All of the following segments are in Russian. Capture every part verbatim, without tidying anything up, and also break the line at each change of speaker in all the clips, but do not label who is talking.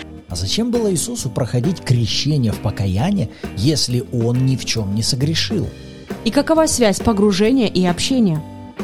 А зачем было Иисусу проходить крещение в покаяние, если Он ни в чем не согрешил?
И какова связь погружения и общения?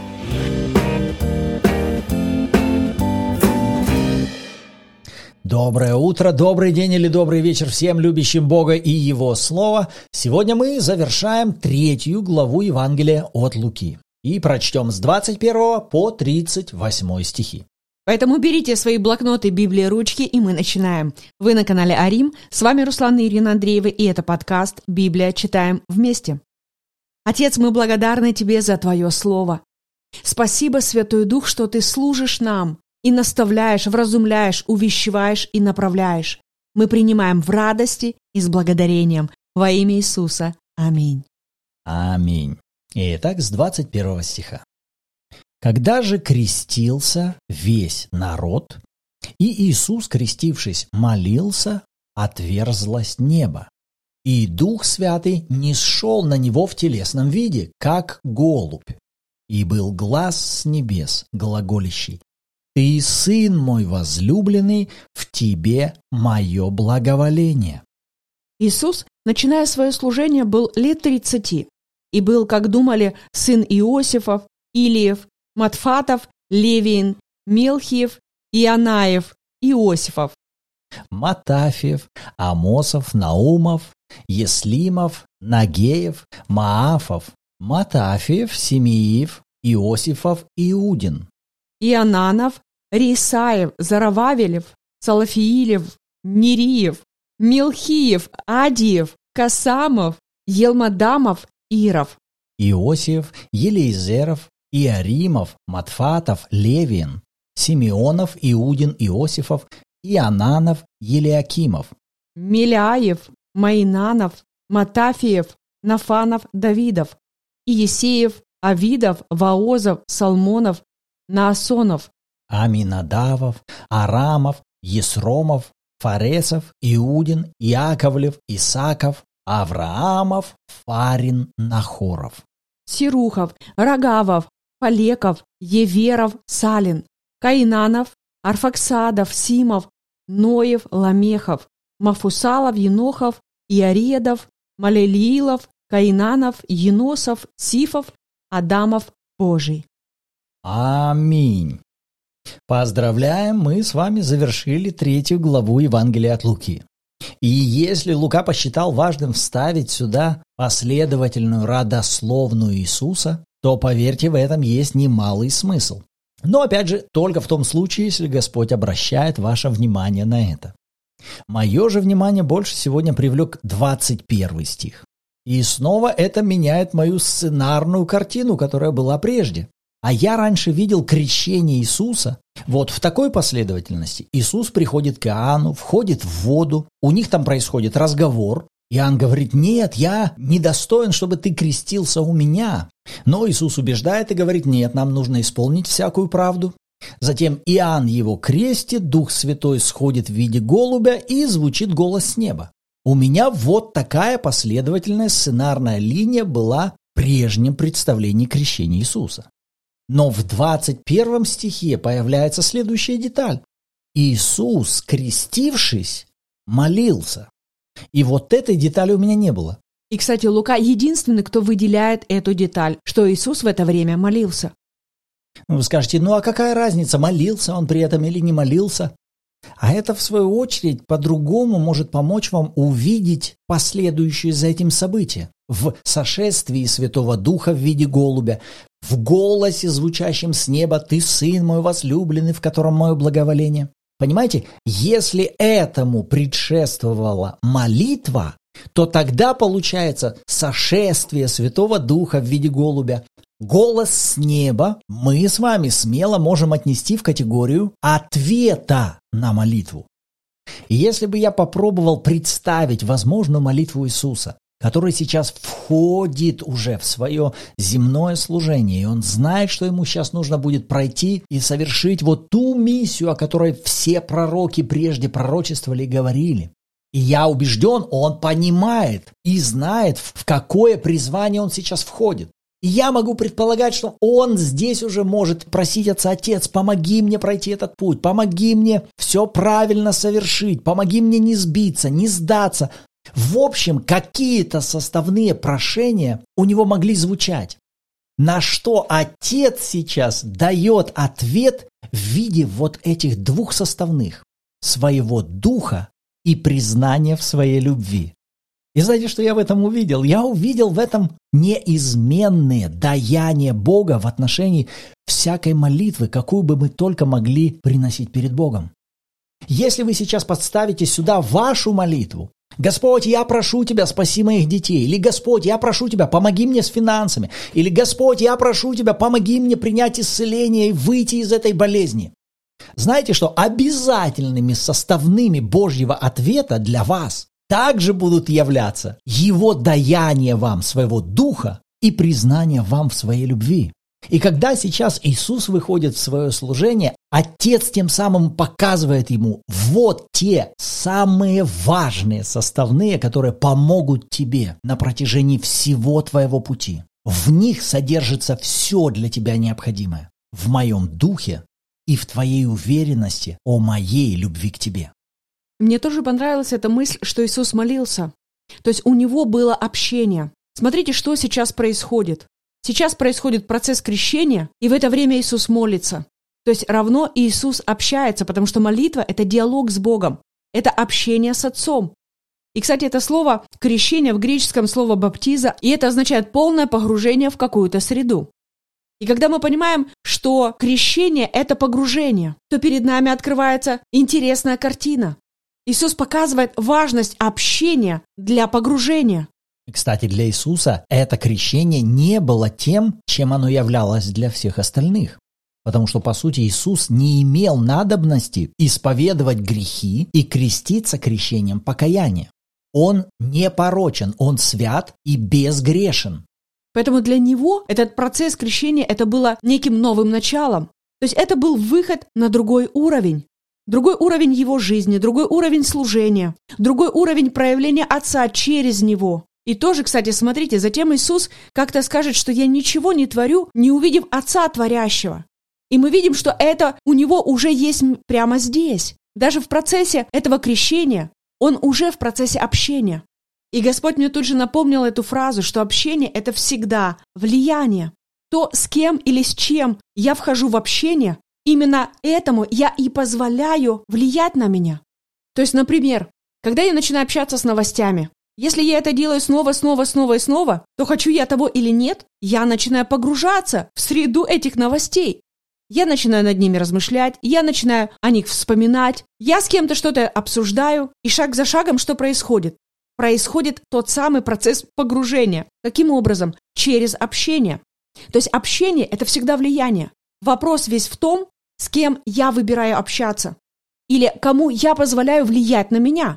Доброе утро, добрый день или добрый вечер всем любящим Бога и Его Слово. Сегодня мы завершаем третью главу Евангелия от Луки и прочтем с двадцать первого по тридцать восьмой стихи.
Поэтому берите свои блокноты, Библии, ручки, и мы начинаем. Вы на канале Арим, с вами Руслан и Ирина Андреевы, и это подкаст «Библия. Читаем вместе». Отец, мы благодарны Тебе за Твое Слово. Спасибо, Святой Дух, что Ты служишь нам и наставляешь, вразумляешь, увещеваешь и направляешь. Мы принимаем в радости и с благодарением. Во имя Иисуса. Аминь.
Аминь. Итак, с двадцать первого стиха. «Когда же крестился весь народ, и Иисус, крестившись, молился, отверзлось небо, и Дух Святый нисшел на него в телесном виде, как голубь, и был глас с небес, глаголящий: Ты, Сын мой возлюбленный, в Тебе мое благоволение».
Иисус, начиная свое служение, был лет тридцати, и был, как думали, сын Иосифов, Илиев, Матфатов, Левиин, Мелхиев, Ионаев, Иосифов,
Матафиев, Амосов, Наумов, Еслимов, Нагеев, Маафов, Матафиев, Семеев, Иосифов, Иудин,
Ионанов, Рисаев, Зарававелев, Салафиилев, Нериев, Мелхиев, Адиев, Касамов, Елмадамов, Иров,
Иосиф, Елизеров, Иоримов, Матфатов, Левиин, Симеонов, Иудин, Иосифов, Ионанов, Елиакимов,
Миляев, Майнанов, Матафиев, Нафанов, Давидов, Иесеев, Авидов, Ваозов, Салмонов, Наасонов,
Аминадавов, Арамов, Есромов, Фаресов, Иудин, Иаковлев, Исаков, Авраамов, Фарин, Нахоров,
Сирухов, Рогавов, Палеков, Еверов, Салин, Каинанов, Арфаксадов, Симов, Ноев, Ламехов, Мафусалов, Енохов, Иаредов, Малелиилов, Каинанов, Еносов, Сифов, Адамов, Божий.
Аминь. Поздравляем, мы с вами завершили третью главу Евангелия от Луки. И если Лука посчитал важным вставить сюда последовательную родословную Иисуса, то, поверьте, в этом есть немалый смысл. Но, опять же, только в том случае, если Господь обращает ваше внимание на это. Мое же внимание больше сегодня привлек двадцать первый стих. И снова это меняет мою сценарную картину, которая была прежде. А я раньше видел крещение Иисуса вот в такой последовательности. Иисус приходит к Иоанну, входит в воду, у них там происходит разговор. Иоанн говорит: «Нет, я недостоин, чтобы ты крестился у меня». Но Иисус убеждает и говорит: «Нет, нам нужно исполнить всякую правду». Затем Иоанн его крестит, Дух Святой сходит в виде голубя и звучит голос с неба. У меня вот такая последовательная сценарная линия была в прежнем представлении крещения Иисуса. Но в двадцать первом стихе появляется следующая деталь. Иисус, крестившись, молился. И вот этой детали у меня не было.
И, кстати, Лука единственный, кто выделяет эту деталь, что Иисус в это время молился.
Вы скажете: ну а какая разница, молился он при этом или не молился? А это, в свою очередь, по-другому может помочь вам увидеть последующие за этим события. В сошествии Святого Духа в виде голубя, в голосе, звучащем с неба: «Ты, Сын мой возлюбленный, в котором мое благоволение». Понимаете, если этому предшествовала молитва, то тогда получается сошествие Святого Духа в виде голубя. Голос с неба мы с вами смело можем отнести в категорию ответа на молитву. И если бы я попробовал представить возможную молитву Иисуса, который сейчас входит уже в свое земное служение, и он знает, что ему сейчас нужно будет пройти и совершить вот ту миссию, о которой все пророки прежде пророчествовали и говорили. И я убежден, он понимает и знает, в какое призвание он сейчас входит. И я могу предполагать, что он здесь уже может просить отца: отец, помоги мне пройти этот путь, помоги мне все правильно совершить, помоги мне не сбиться, не сдаться. В общем, какие-то составные прошения у него могли звучать. На что отец сейчас дает ответ в виде вот этих двух составных: своего духа и признания в своей любви. И знаете, что я в этом увидел? Я увидел в этом неизменное даяние Бога в отношении всякой молитвы, какую бы мы только могли приносить перед Богом. Если вы сейчас подставите сюда вашу молитву: «Господь, я прошу Тебя, спаси моих детей», или «Господь, я прошу Тебя, помоги мне с финансами», или «Господь, я прошу Тебя, помоги мне принять исцеление и выйти из этой болезни», знаете, что обязательными составными Божьего ответа для вас также будут являться Его даяние вам своего духа и признание вам в своей любви. И когда сейчас Иисус выходит в свое служение, Отец тем самым показывает Ему: вот те самые важные составные, которые помогут тебе на протяжении всего твоего пути. В них содержится все для тебя необходимое в моем духе и в твоей уверенности о моей любви к тебе.
Мне тоже понравилась эта мысль, что Иисус молился. То есть у него было общение. Смотрите, что сейчас происходит. Сейчас происходит процесс крещения, и в это время Иисус молится. То есть равно Иисус общается, потому что молитва – это диалог с Богом, это общение с Отцом. И, кстати, это слово «крещение» в греческом слово «баптиза», и это означает полное погружение в какую-то среду. И когда мы понимаем, что крещение – это погружение, то перед нами открывается интересная картина. Иисус показывает важность общения для погружения.
Кстати, для Иисуса это крещение не было тем, чем оно являлось для всех остальных. Потому что, по сути, Иисус не имел надобности исповедовать грехи и креститься крещением покаяния. Он непорочен, он свят и безгрешен.
Поэтому для него этот процесс крещения это было неким новым началом. То есть это был выход на другой уровень. Другой уровень его жизни, другой уровень служения, другой уровень проявления Отца через него. И тоже, кстати, смотрите, затем Иисус как-то скажет, что я ничего не творю, не увидев Отца творящего. И мы видим, что это у него уже есть прямо здесь. Даже в процессе этого крещения он уже в процессе общения. И Господь мне тут же напомнил эту фразу, что общение – это всегда влияние. То, с кем или с чем я вхожу в общение, именно этому я и позволяю влиять на меня. То есть, например, когда я начинаю общаться с новостями, если я это делаю снова, снова, снова и снова, то хочу я того или нет, я начинаю погружаться в среду этих новостей. Я начинаю над ними размышлять, я начинаю о них вспоминать, я с кем-то что-то обсуждаю, и шаг за шагом что происходит? Происходит тот самый процесс погружения. Каким образом? Через общение. То есть общение – это всегда влияние. Вопрос весь в том, с кем я выбираю общаться. Или кому я позволяю влиять на меня.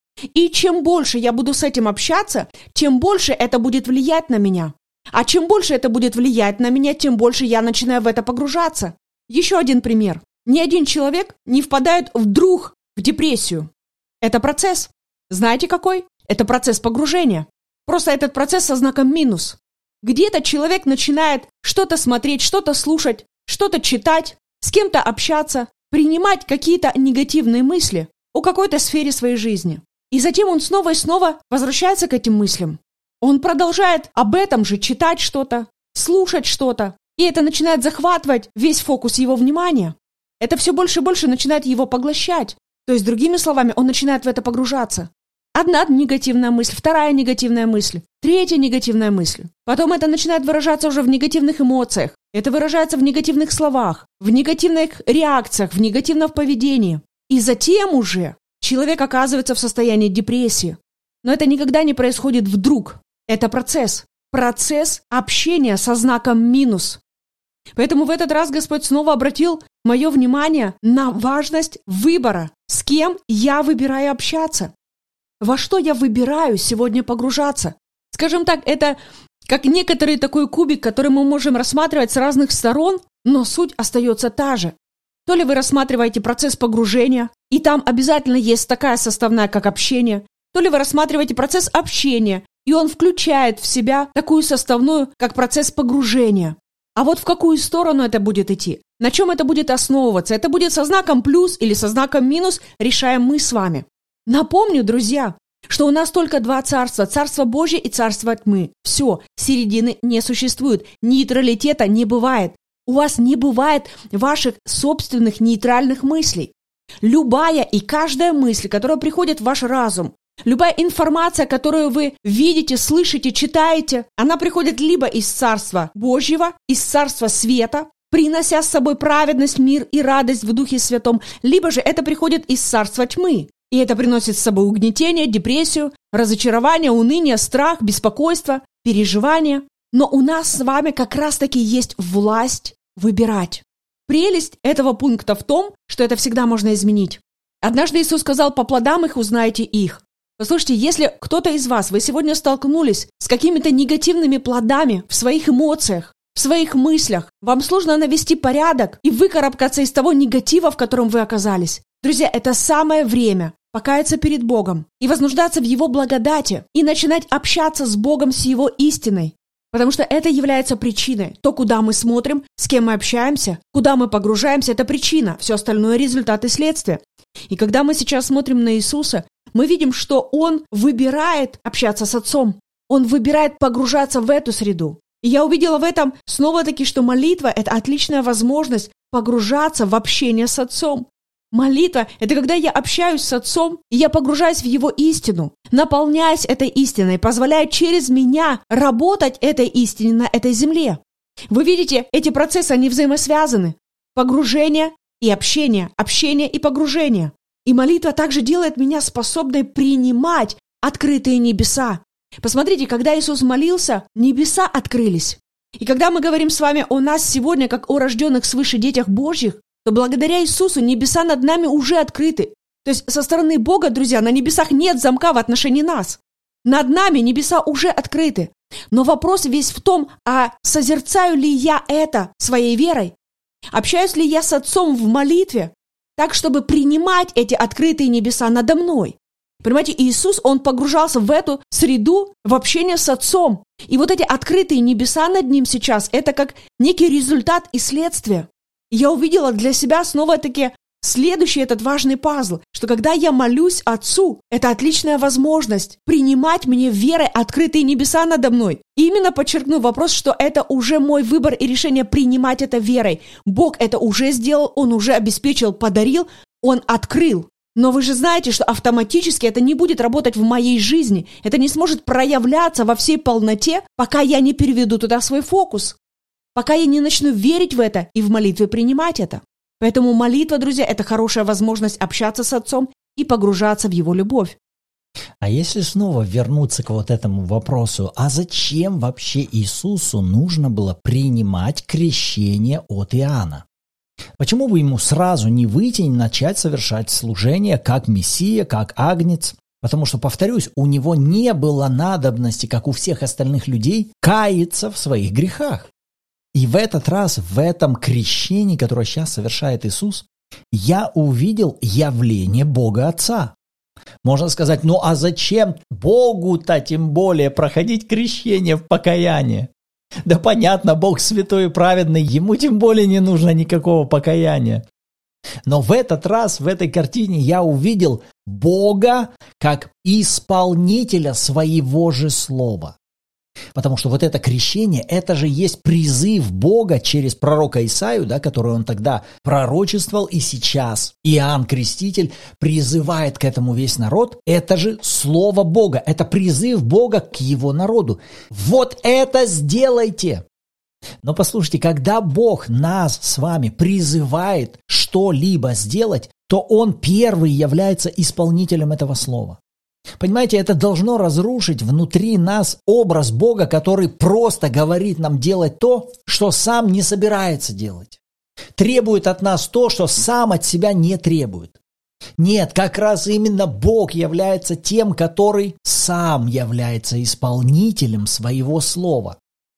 И чем больше я буду с этим общаться, тем больше это будет влиять на меня. А чем больше это будет влиять на меня, тем больше я начинаю в это погружаться. Еще один пример. Ни один человек не впадает вдруг в депрессию. Это процесс. Знаете какой? Это процесс погружения. Просто этот процесс со знаком минус. Где-то человек начинает что-то смотреть, что-то слушать, что-то читать, с кем-то общаться, принимать какие-то негативные мысли о какой-то сфере своей жизни. И затем он снова и снова возвращается к этим мыслям. Он продолжает об этом же читать что-то, слушать что-то. И это начинает захватывать весь фокус его внимания. Это все больше и больше начинает его поглощать. То есть, другими словами, он начинает в это погружаться. Одна негативная мысль, вторая негативная мысль, третья негативная мысль. Потом это начинает выражаться уже в негативных эмоциях. Это выражается в негативных словах, в негативных реакциях, в негативном поведении. И затем уже человек оказывается в состоянии депрессии. Но это никогда не происходит вдруг. Это процесс. Процесс общения со знаком минус. Поэтому в этот раз Господь снова обратил мое внимание на важность выбора, с кем я выбираю общаться. Во что я выбираю сегодня погружаться? Скажем так, это как некоторый такой кубик, который мы можем рассматривать с разных сторон, но суть остается та же. То ли вы рассматриваете процесс погружения, и там обязательно есть такая составная, как общение, то ли вы рассматриваете процесс общения, И он включает в себя такую составную, как процесс погружения. А вот в какую сторону это будет идти? На чем это будет основываться? Это будет со знаком плюс или со знаком минус, решаем мы с вами. Напомню, друзья, что у нас только два царства. Царство Божье и царство тьмы. Все, середины не существует. Нейтралитета не бывает. У вас не бывает ваших собственных нейтральных мыслей. Любая и каждая мысль, которая приходит в ваш разум, любая информация, которую вы видите, слышите, читаете, она приходит либо из Царства Божьего, из Царства Света, принося с собой праведность, мир и радость в Духе Святом, либо же это приходит из Царства Тьмы. И это приносит с собой угнетение, депрессию, разочарование, уныние, страх, беспокойство, переживания. Но у нас с вами как раз-таки есть власть выбирать. Прелесть этого пункта в том, что это всегда можно изменить. Однажды Иисус сказал: «По плодам их узнаете их». Послушайте, если кто-то из вас, вы сегодня столкнулись с какими-то негативными плодами в своих эмоциях, в своих мыслях, вам сложно навести порядок и выкарабкаться из того негатива, в котором вы оказались. Друзья, это самое время покаяться перед Богом и вознуждаться в Его благодати и начинать общаться с Богом, с Его истиной. Потому что это является причиной. То, куда мы смотрим, с кем мы общаемся, куда мы погружаемся, это причина. Все остальное – результат и следствие. И когда мы сейчас смотрим на Иисуса, мы видим, что Он выбирает общаться с Отцом. Он выбирает погружаться в эту среду. И я увидела в этом снова-таки, что молитва – это отличная возможность погружаться в общение с Отцом. Молитва – это когда я общаюсь с Отцом, и я погружаюсь в Его истину, наполняясь этой истиной, позволяя через меня работать этой истине на этой земле. Вы видите, эти процессы, они взаимосвязаны. Погружение и общение, общение и погружение. И молитва также делает меня способной принимать открытые небеса. Посмотрите, когда Иисус молился, небеса открылись. И когда мы говорим с вами о нас сегодня, как о рожденных свыше детях Божьих, то благодаря Иисусу небеса над нами уже открыты. То есть со стороны Бога, друзья, на небесах нет замка в отношении нас. Над нами небеса уже открыты. Но вопрос весь в том, а созерцаю ли я это своей верой? Общаюсь ли я с Отцом в молитве, так, чтобы принимать эти открытые небеса надо мной? Понимаете, Иисус, Он погружался в эту среду, в общение с Отцом. И вот эти открытые небеса над Ним сейчас, это как некий результат и следствие. Я увидела для себя снова-таки следующий этот важный пазл, что когда я молюсь Отцу, это отличная возможность принимать мне верой открытые небеса надо мной. И именно подчеркну вопрос, что это уже мой выбор и решение принимать это верой. Бог это уже сделал, Он уже обеспечил, подарил, Он открыл. Но вы же знаете, что автоматически это не будет работать в моей жизни. Это не сможет проявляться во всей полноте, пока я не переведу туда свой фокус. Пока я не начну верить в это и в молитве принимать это. Поэтому молитва, друзья, это хорошая возможность общаться с Отцом и погружаться в Его любовь.
А если снова вернуться к вот этому вопросу, а зачем вообще Иисусу нужно было принимать крещение от Иоанна? Почему бы ему сразу не выйти и начать совершать служение как Мессия, как Агнец? Потому что, повторюсь, у него не было надобности, как у всех остальных людей, каяться в своих грехах. И в этот раз, в этом крещении, которое сейчас совершает Иисус, я увидел явление Бога Отца. Можно сказать, ну а зачем Богу-то тем более проходить крещение в покаяние? Да понятно, Бог святой и праведный, ему тем более не нужно никакого покаяния. Но в этот раз, в этой картине я увидел Бога как исполнителя своего же слова. Потому что вот это крещение, это же есть призыв Бога через пророка Исаию, да, который он тогда пророчествовал, и сейчас Иоанн Креститель призывает к этому весь народ. Это же слово Бога, это призыв Бога к его народу. Вот это сделайте! Но послушайте, когда Бог нас с вами призывает что-либо сделать, то Он первый является исполнителем этого слова. Понимаете, это должно разрушить внутри нас образ Бога, который просто говорит нам делать то, что сам не собирается делать. Требует от нас то, что сам от себя не требует. Нет, как раз именно Бог является тем, который сам является исполнителем своего слова.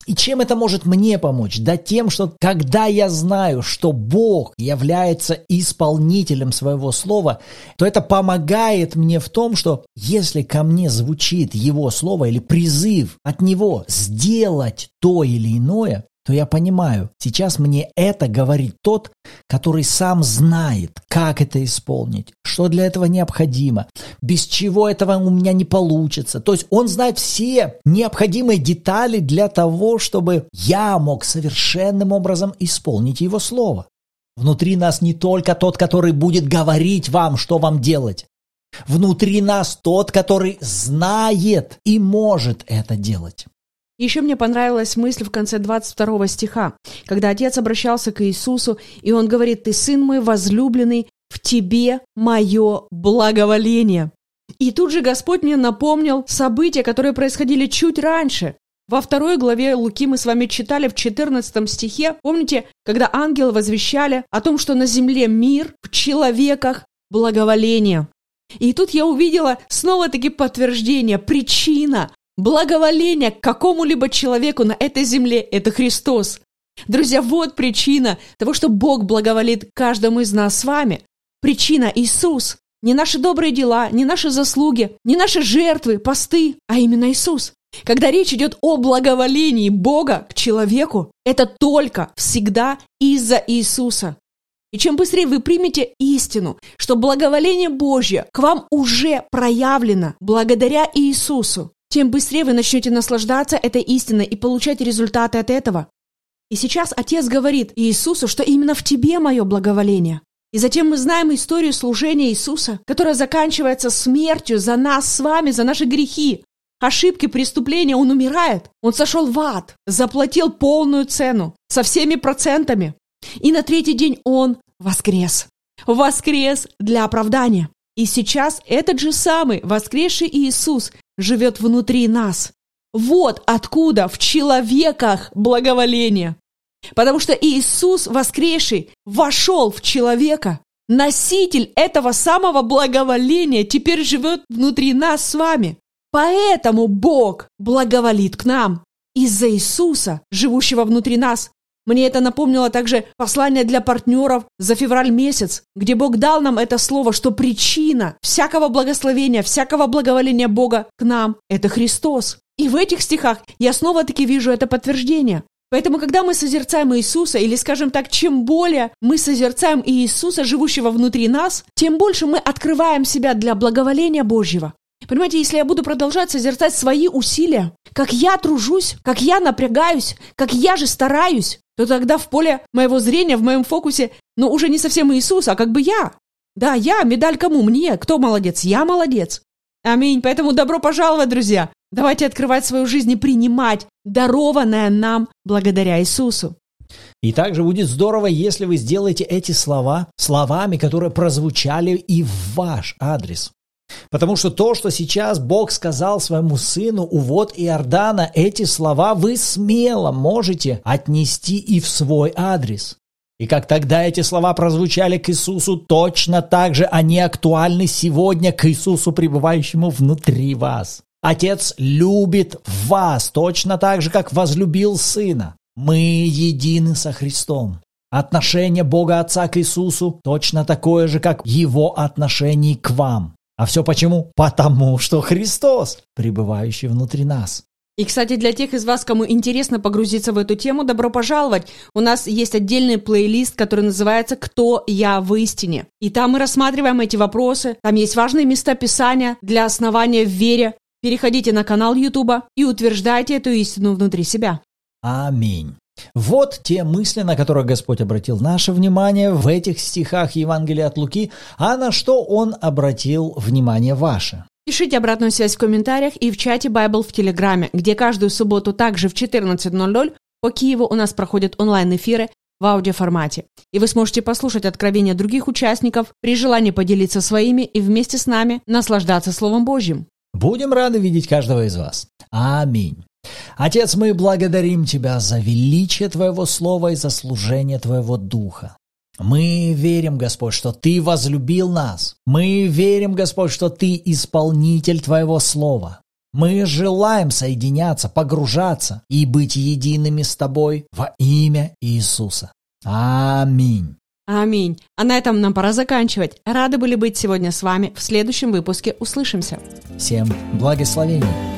И чем это может мне помочь? Да тем, что когда я знаю, что Бог является исполнителем своего слова, то это помогает мне в том, что если ко мне звучит Его слово или призыв от Него сделать то или иное, то я понимаю, сейчас мне это говорит тот, который сам знает, как это исполнить, что для этого необходимо, без чего этого у меня не получится. То есть он знает все необходимые детали для того, чтобы я мог совершенным образом исполнить Его слово. Внутри нас не только тот, который будет говорить вам, что вам делать. Внутри нас тот, который знает и может это делать.
Еще мне понравилась мысль в конце двадцать второго стиха, когда отец обращался к Иисусу, и он говорит: «Ты, сын мой возлюбленный, в тебе мое благоволение». И тут же Господь мне напомнил события, которые происходили чуть раньше. Во второй главе Луки мы с вами читали в четырнадцатом стихе, помните, когда ангелы возвещали о том, что на земле мир, в человеках благоволение. И тут я увидела снова-таки подтверждение, причина благоволение к какому-либо человеку на этой земле – это Христос. Друзья, вот причина того, что Бог благоволит каждому из нас с вами. Причина – Иисус. Не наши добрые дела, не наши заслуги, не наши жертвы, посты, а именно Иисус. Когда речь идет о благоволении Бога к человеку, это только всегда из-за Иисуса. И чем быстрее вы примете истину, что благоволение Божье к вам уже проявлено благодаря Иисусу, тем быстрее вы начнете наслаждаться этой истиной и получать результаты от этого. И сейчас Отец говорит Иисусу, что именно в тебе мое благоволение. И затем мы знаем историю служения Иисуса, которая заканчивается смертью за нас с вами, за наши грехи, ошибки, преступления. Он умирает. Он сошел в ад, заплатил полную цену, со всеми процентами. И на третий день Он воскрес. Воскрес для оправдания. И сейчас этот же самый воскресший Иисус живет внутри нас. Вот откуда в человеках благоволение. Потому что Иисус воскресший вошел в человека. Носитель этого самого благоволения теперь живет внутри нас с вами. Поэтому Бог благоволит к нам. Из-за Иисуса, живущего внутри нас. Мне это напомнило также послание для партнеров за февраль месяц, где Бог дал нам это слово, что причина всякого благословения, всякого благоволения Бога к нам – это Христос. И в этих стихах я снова-таки вижу это подтверждение. Поэтому, когда мы созерцаем Иисуса, или, скажем так, чем более мы созерцаем Иисуса, живущего внутри нас, тем больше мы открываем себя для благоволения Божьего. Понимаете, если я буду продолжать созерцать свои усилия, как я тружусь, как я напрягаюсь, как я же стараюсь, то тогда в поле моего зрения, в моем фокусе, ну, уже не совсем Иисус, а как бы я. Да, я, медаль кому? Мне. Кто молодец? Я молодец. Аминь. Поэтому добро пожаловать, друзья. Давайте открывать свою жизнь и принимать дарованное нам благодаря Иисусу.
И также будет здорово, если вы сделаете эти слова словами, которые прозвучали и в ваш адрес. Потому что то, что сейчас Бог сказал своему сыну у вод Иордана, эти слова вы смело можете отнести и в свой адрес. И как тогда эти слова прозвучали к Иисусу, точно так же они актуальны сегодня к Иисусу, пребывающему внутри вас. Отец любит вас точно так же, как возлюбил Сына. Мы едины со Христом. Отношение Бога Отца к Иисусу точно такое же, как Его отношение к вам. А все почему? Потому что Христос, пребывающий внутри нас.
И, кстати, для тех из вас, кому интересно погрузиться в эту тему, добро пожаловать. У нас есть отдельный плейлист, который называется «Кто я в истине?». И там мы рассматриваем эти вопросы. Там есть важные места Писания для основания в вере. Переходите на канал Ютуба и утверждайте эту истину внутри себя.
Аминь. Вот те мысли, на которые Господь обратил наше внимание в этих стихах Евангелия от Луки, а на что Он обратил внимание ваше.
Пишите обратную связь в комментариях и в чате Bible в Телеграме, где каждую субботу также в четырнадцать ноль ноль по Киеву у нас проходят онлайн-эфиры в аудиоформате. И вы сможете послушать откровения других участников, при желании поделиться своими и вместе с нами наслаждаться Словом Божьим.
Будем рады видеть каждого из вас. Аминь. Отец, мы благодарим Тебя за величие Твоего Слова и за служение Твоего Духа. Мы верим, Господь, что Ты возлюбил нас. Мы верим, Господь, что Ты исполнитель Твоего Слова. Мы желаем соединяться, погружаться и быть едиными с Тобой во имя Иисуса. Аминь.
Аминь. А на этом нам пора заканчивать. Рады были быть сегодня с вами. В следующем выпуске услышимся.
Всем благословений.